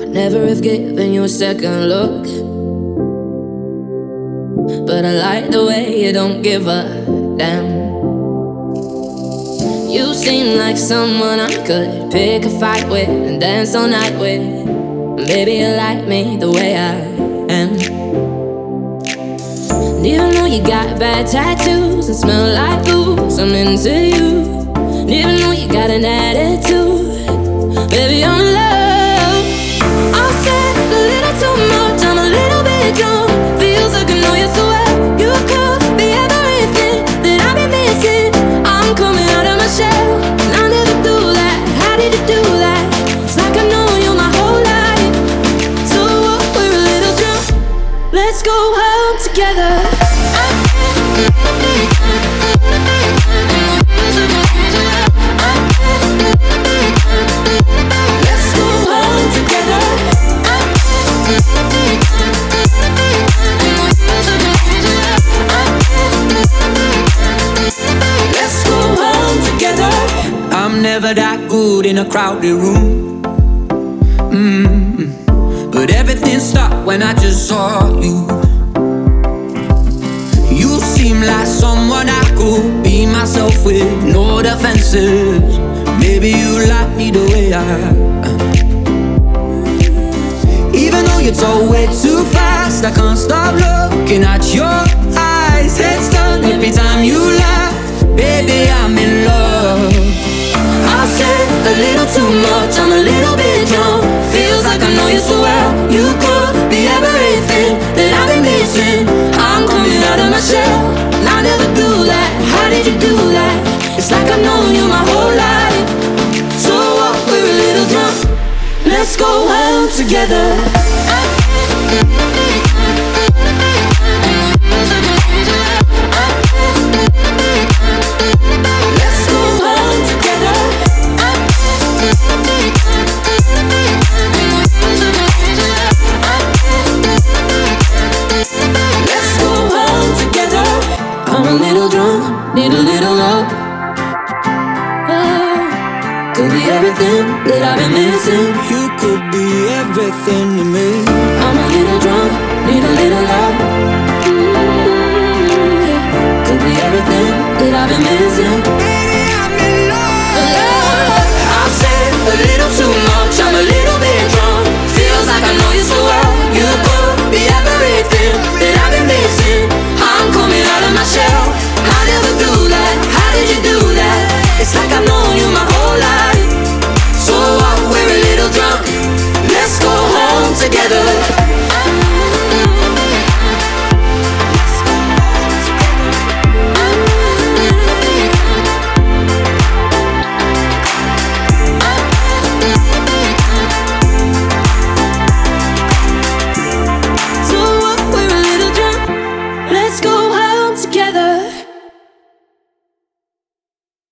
never have given you a second look, but I like the way you don't give a damn. You seem like someone I could pick a fight with and dance all night with. Baby, you like me the way I am. Even though you got bad tattoos and smell like booze, I'm into you. Even though you got an attitude, baby, I'm in love. I'll say a little too much, I'm a little bit drunk. Feels like I know you so well. You could be everything that I've been missing. I'm coming out of my shell, and I never do that. How did you do that? It's like I've known you my whole life. So what, we're a little drunk, let's go home together. I'm never that good in a crowded room. But everything stopped when I just saw you. You seem like someone I could be myself with, no defenses. Maybe you like me the way I am. Even though you talk way too fast, I can't stop looking at your eyes. Heads turn every time you laugh. Baby, I'm in love. I said a little too much, I'm a little bit drunk. Feels like I know you so well. You could be everything that I've been missing. I'm coming out of my shell, and I never do that. How did you do that? It's like I've known you my whole life. So what, we're a little drunk, let's go home together. Need a little love. Could be everything that I've been missing. You could be everything to me. I'm a little drunk, need a little love. Could be everything that I've been missing. Baby, I'm in love. I've said a little too much, I'm a little bit drunk. Feels like I know you so well. You could be everything that I've been missing. I'm coming out of my shell, I never do that. How did you do that? It's like I've known you my whole life. So what, we're a little drunk, let's go home together.